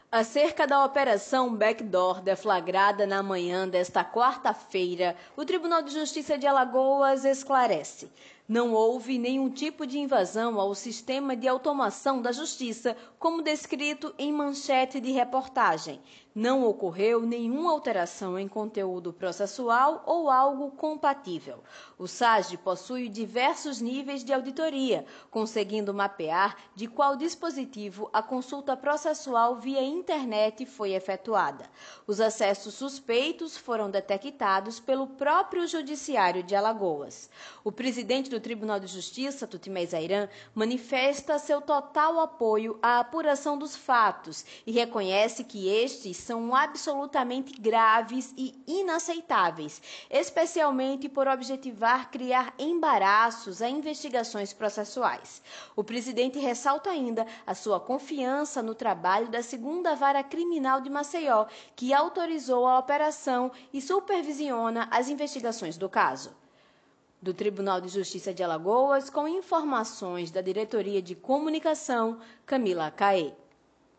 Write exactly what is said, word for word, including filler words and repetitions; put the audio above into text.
Acerca da operação Backdoor deflagrada na manhã desta quarta-feira, o Tribunal de Justiça de Alagoas esclarece: não houve nenhum tipo de invasão ao sistema de automação da Justiça, como descrito em manchete de reportagem. Não ocorreu nenhuma alteração em conteúdo processual ou algo compatível. O SAGE possui diversos níveis de auditoria, conseguindo mapear de qual dispositivo a consulta processual via internet foi efetuada. Os acessos suspeitos foram detectados pelo próprio Judiciário de Alagoas. O presidente do Tribunal de Justiça, Tutimé Zairan, manifesta seu total apoio à apuração dos fatos e reconhece que estes são absolutamente graves e inaceitáveis, especialmente por objetivar criar embaraços a investigações processuais. O presidente ressalta ainda a sua confiança no trabalho da segunda Vara Criminal de Maceió, que autorizou a operação e supervisiona as investigações do caso. Do Tribunal de Justiça de Alagoas, com informações da Diretoria de Comunicação, Camila Caê.